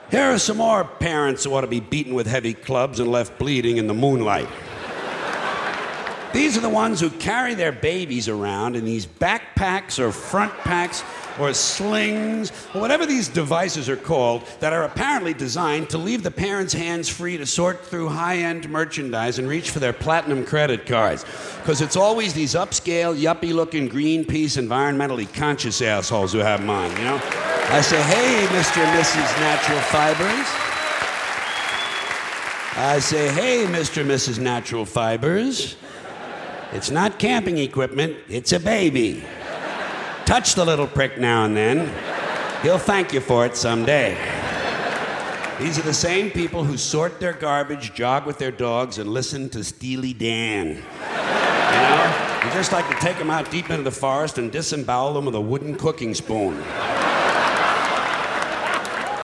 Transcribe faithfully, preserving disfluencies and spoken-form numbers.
Here are some more parents who ought to be beaten with heavy clubs and left bleeding in the moonlight. These are the ones who carry their babies around in these backpacks or front packs or slings or whatever these devices are called that are apparently designed to leave the parents' hands free to sort through high-end merchandise and reach for their platinum credit cards. Because it's always these upscale, yuppie-looking, Greenpeace, environmentally conscious assholes who have them on, you know? I say, hey, Mister and Missus Natural Fibers. I say, hey, Mister and Missus Natural Fibers. It's not camping equipment, it's a baby. Touch the little prick now and then. He'll thank you for it someday. These are the same people who sort their garbage, jog with their dogs, and listen to Steely Dan. You know? You just like to take them out deep into the forest and disembowel them with a wooden cooking spoon.